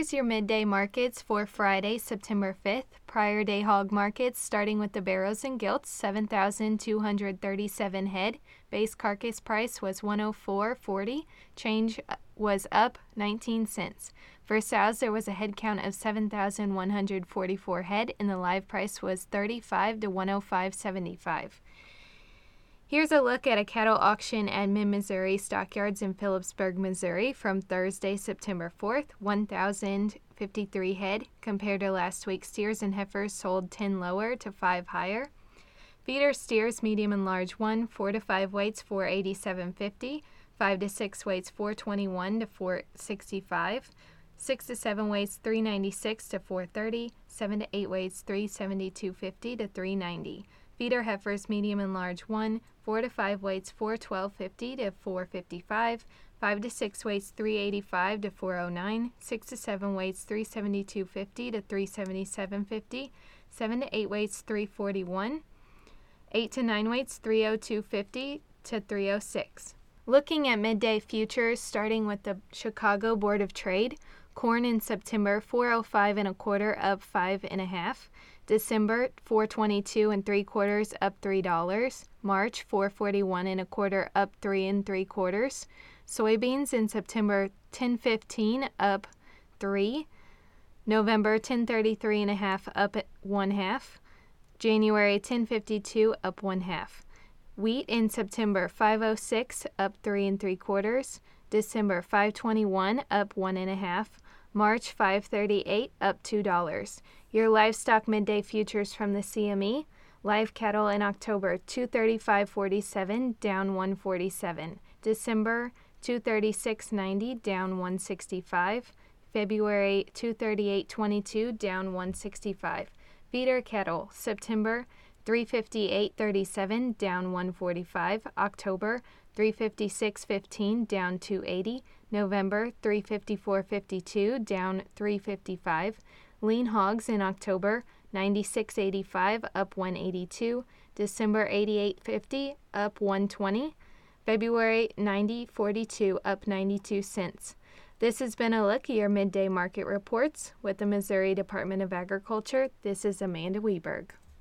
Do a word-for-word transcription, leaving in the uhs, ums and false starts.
Here's your midday markets for Friday, September fifth. Prior day hog markets, starting with the barrows and gilts, seven thousand two hundred thirty-seven head. Base carcass price was one oh four forty. Change was up nineteen cents. For sows, there was a head count of seven thousand one hundred forty-four head, and the live price was thirty-five to one oh five seventy-five. Here's a look at a cattle auction at Mid-Missouri Stockyards in Phillipsburg, Missouri from Thursday, September fourth. one thousand fifty-three head compared to last week. Steers and heifers sold ten lower to five higher. Feeder steers, medium and large one, four to five weights four eighty-seven fifty, five to six weights four twenty-one to four sixty-five, six to seven weights three ninety-six to four thirty, seven to eight weights three seventy-two fifty to three ninety. Feeder heifers, medium and large one, four to five weights four twelve fifty to four fifty-five, five to six weights three eighty-five to four oh nine, six to seven weights three seventy-two fifty to three seventy-seven fifty, seven to eight weights three forty-one, eight to nine weights three oh two fifty to three oh six. Looking at midday futures, starting with the Chicago Board of Trade, corn in September four oh five and a quarter, up five and a half. December four twenty-two and three quarters, up three dollars. March four forty-one and a quarter, up three and three quarters. Soybeans in September ten fifteen, up three. November ten thirty-three and a half, up one half. January ten fifty-two, up one half. Wheat in September five oh six, up three and three quarters. December five twenty-one, up one and a half. March five thirty-eight, up two dollars. Your livestock midday futures from the C M E. Live cattle in October two thirty-five forty-seven, down one forty-seven. December two thirty-six ninety, down one sixty-five. February two thirty-eight twenty-two, down one sixty-five. Feeder cattle September three fifty-eight thirty-seven, down one forty-five. October three fifty-six fifteen, down two eighty. November three fifty-four fifty-two, down three fifty-five. Lean hogs in October ninety-six eighty-five, up one eighty-two. December eighty-eight fifty, up one twenty. February ninety forty-two, up ninety-two cents. This has been a look at your midday market reports with the Missouri Department of Agriculture. This is Amanda Weberg.